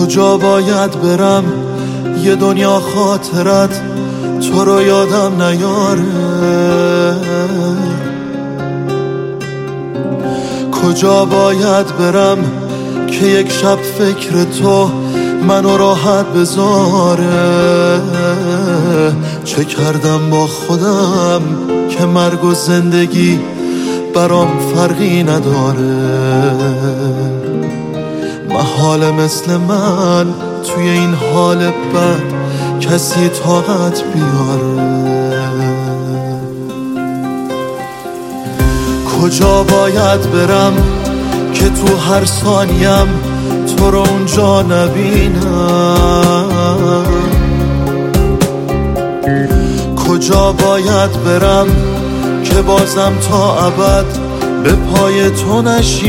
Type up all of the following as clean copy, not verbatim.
کجا باید برم یه دنیا خاطرت تو رو یادم نیاره؟ کجا باید برم که یک شب فکر تو منو راحت بذاره؟ چه کردم با خودم که مرگ و زندگی برام فرقی نداره؟ محاله مثل من توی این حال بد کسی طاقت بیاره؟ کجا باید برم که تو هر ثانیم تو رو اونجا نبینم؟ کجا باید برم که بازم تا ابد به پای تو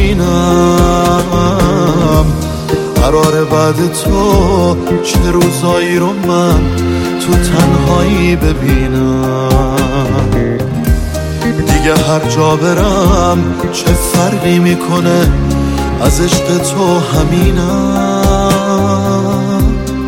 نشینم؟ قراره بعد تو چه روزایی رو من تو تنهایی ببینم؟ دیگه هر جا برم چه فرقی میکنه، از عشق تو همینم.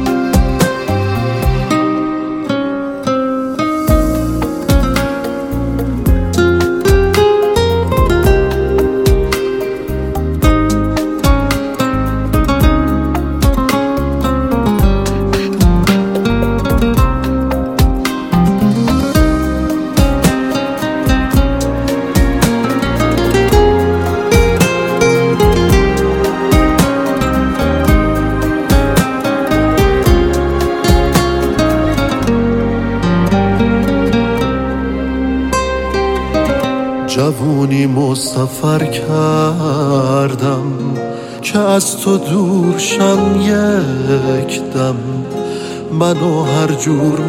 جوونی مسافر کردم که از تو دور شم یک دم. منو هر جور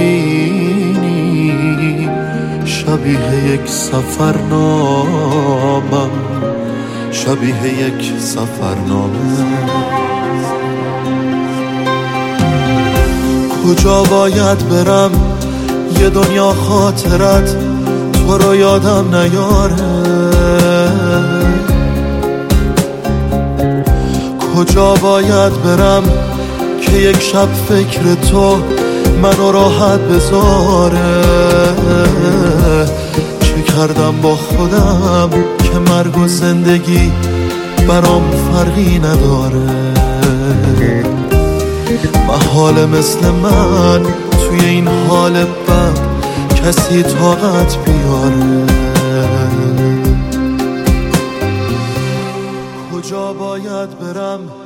میبینی شبیه یک سفرنامم، شبیه یک سفرنامه. کجا باید برم یه دنیا خاطرت تو رو یادم نیاره؟ کجا باید برم که یک شب فکر تو منو راحت بذاره؟ چه کردم با خودم که مرگ و زندگی برام فرقی نداره؟ محاله مثل من توی این حال بد کسی طاقت بیاره؟ کجا باید برم